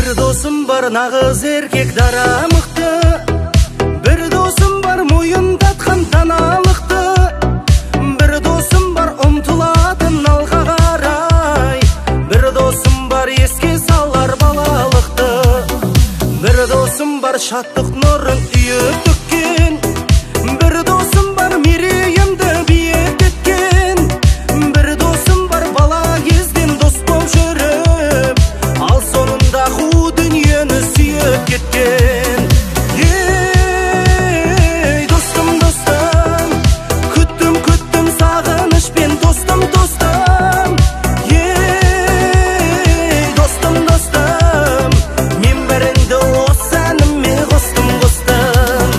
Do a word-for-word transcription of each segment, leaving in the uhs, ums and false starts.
Bir dosum var nağız erkek dara mıқты. Bir dosum var muyun tatkan tanalıқты. Bir dosum var umtulatın alға қарай. Bir dosum var еске салар балалықты. Bir dosum var şаттық нұрын үйіп төккен. Bir dosum var мерейімді биік еткен. Bir dosum var бала кезден дос болып жүріп, ал сонында қу дүниені сүйіп кеткен. Ей, достым, достым, күттім, күттім сағынышпен, достым, достым. Ей, достым, достым, мен бәріңді осы әніме қостым, қостым.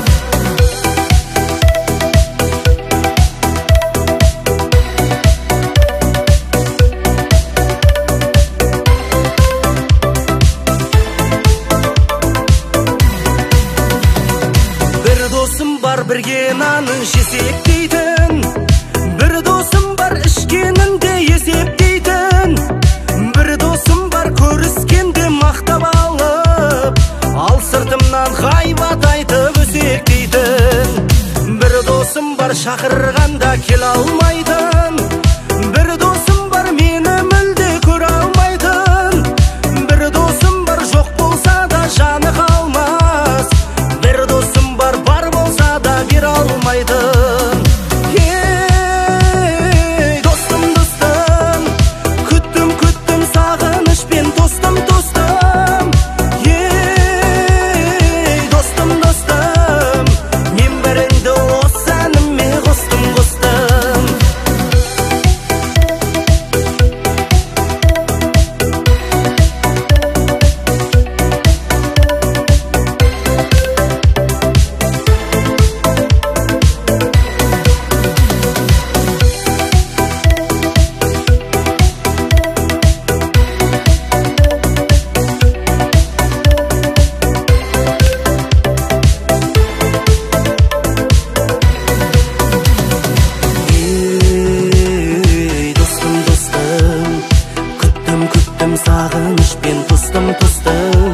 Bir dosum бар бірге нанын жесек дейтін. Bir dosum бар ішкенінде есептейтін. Bir dosum бар көріскенде мақтап алып, ал сыртымнан ғайбат айтып өсектейтін. Bir dosum бар шақырғанда келе алмайтын. Bir dosum бар мені мүлде көре алмайтын. Bir dosum бар жоқ болса да жаны қалмас. Bir dosum бар бар болса да бере алмайтын. Ей, достым, достым, күттім, күттім сағынышпен, достым, достым. Ей, достым, достым, мен бәріңді осы әніме қостым, қостым. Ей, достым, достым, күттім, күттім сағынышпен, тостым, тостым.